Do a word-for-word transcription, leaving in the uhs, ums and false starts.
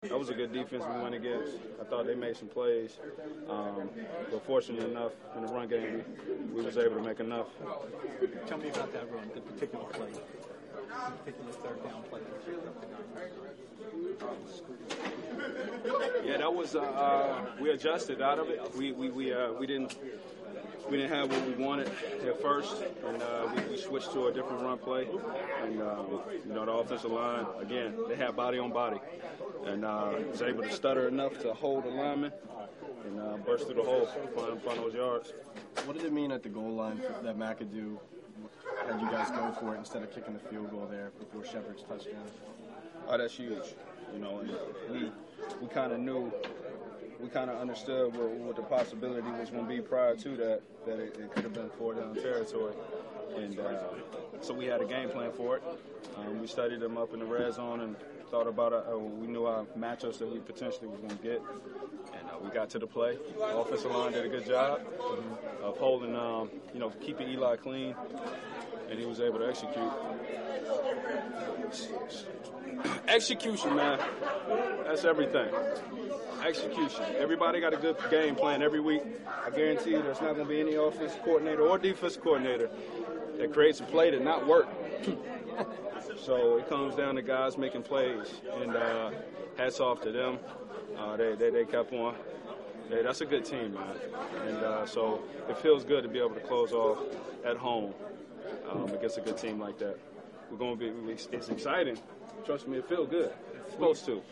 That was a good defense we went against. I thought they made some plays. Um, but fortunate enough, in the run game, we, we was able to make enough. Tell me about that run, the particular play, the particular third down play. Yeah, that was, uh, uh, we adjusted out of it. We we we, uh, we didn't we didn't have what we wanted at first, and uh, we, we switched to a different run play. And um, you know, the offensive line, again, they had body on body, and uh, was able to stutter enough to hold the lineman and uh, burst through the hole, find, find those yards. What did it mean at the goal line that McAdoo had you guys go for it instead of kicking the field goal there before Shepard's touchdown? Oh, that's huge. You know, and we we kind of knew, we kind of understood what, what the possibility was going to be prior to that, that it, it could have been four down territory. And uh, so we had a game plan for it. Um, we studied them up in the red zone and thought about it. Uh, we knew our matchups that we potentially was going to get. And uh, we got to the play. The offensive line did a good job of holding, um, you know, keeping Eli clean. And he was able to execute. Execution, man. That's everything. Execution. Everybody got a good game plan every week. I guarantee you there's not going to be any offense coordinator or defense coordinator that creates a play that not work. So it comes down to guys making plays, and uh, hats off to them. Uh, they, they they kept on. They, that's a good team, man. And uh, so it feels good to be able to close off at home um, against a good team like that. We're going to be. It's exciting. Trust me, it feels good. It's supposed to.